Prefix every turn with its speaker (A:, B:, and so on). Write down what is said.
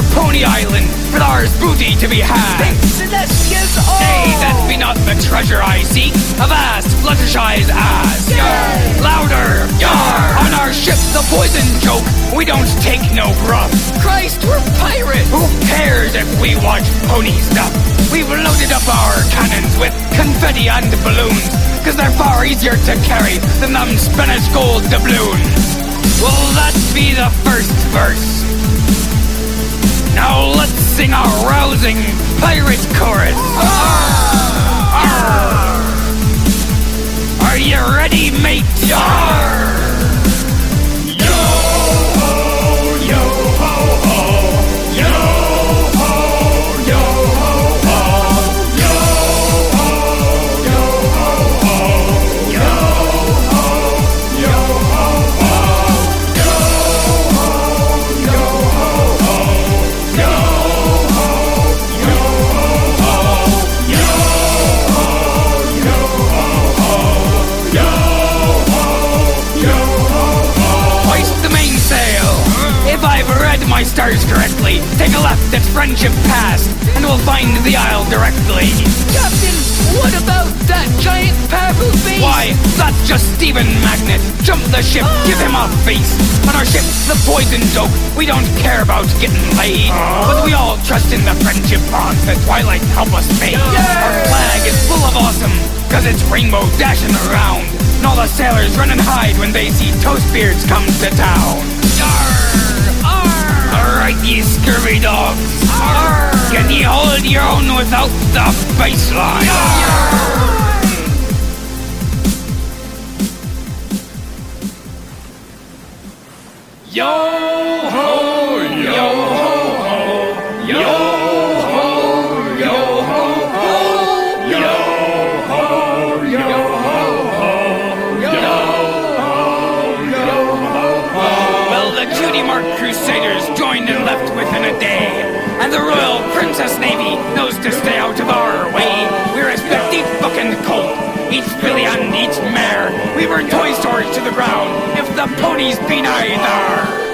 A: our Pony Island, for there's booty to be had.
B: Celestials, oh!
A: Nay, that be not the treasure I seek. Avast, Fluttershy's ass.
B: Yay!
A: Louder, yar! On our ship, the poison joke, we don't take no gruff.
B: Christ, we're pirates!
A: Who cares if we watch pony stuff? We've loaded up our cannons with confetti and balloons, 'cause they're far easier to carry than them Spanish gold doubloons. Well, that be the first verse. Now let's sing our rousing pirate chorus. Arr! Are you ready, mate? Yar! My stars correctly. Take a left at Friendship Pass, and we'll find the Isle directly.
B: Captain, what about that giant powerful beast?
A: Why, that's just Stephen Magnet. Jump the ship, give him a face. On our ship, the poison joke, we don't care about getting laid. But we all trust in the friendship bonds that Twilight help us make. Our flag is full of awesome, 'cause it's rainbow dashing around. And all the sailors run and hide when they see Toastbeards come to town. Alright, ye scurvy dogs. Arr! Can ye hold your own without the baseline? Yo ho, yo ho ho, yo ho, yo ho ho, yo ho, yo ho ho, yo ho, yo ho ho. Well, the Judy Mark Crusaders joined and left within a day, and the Royal Princess Navy knows to stay out of our way. We respect each buck and colt, each filly and each mare. We burn toy stores to the ground if the ponies be nigh there.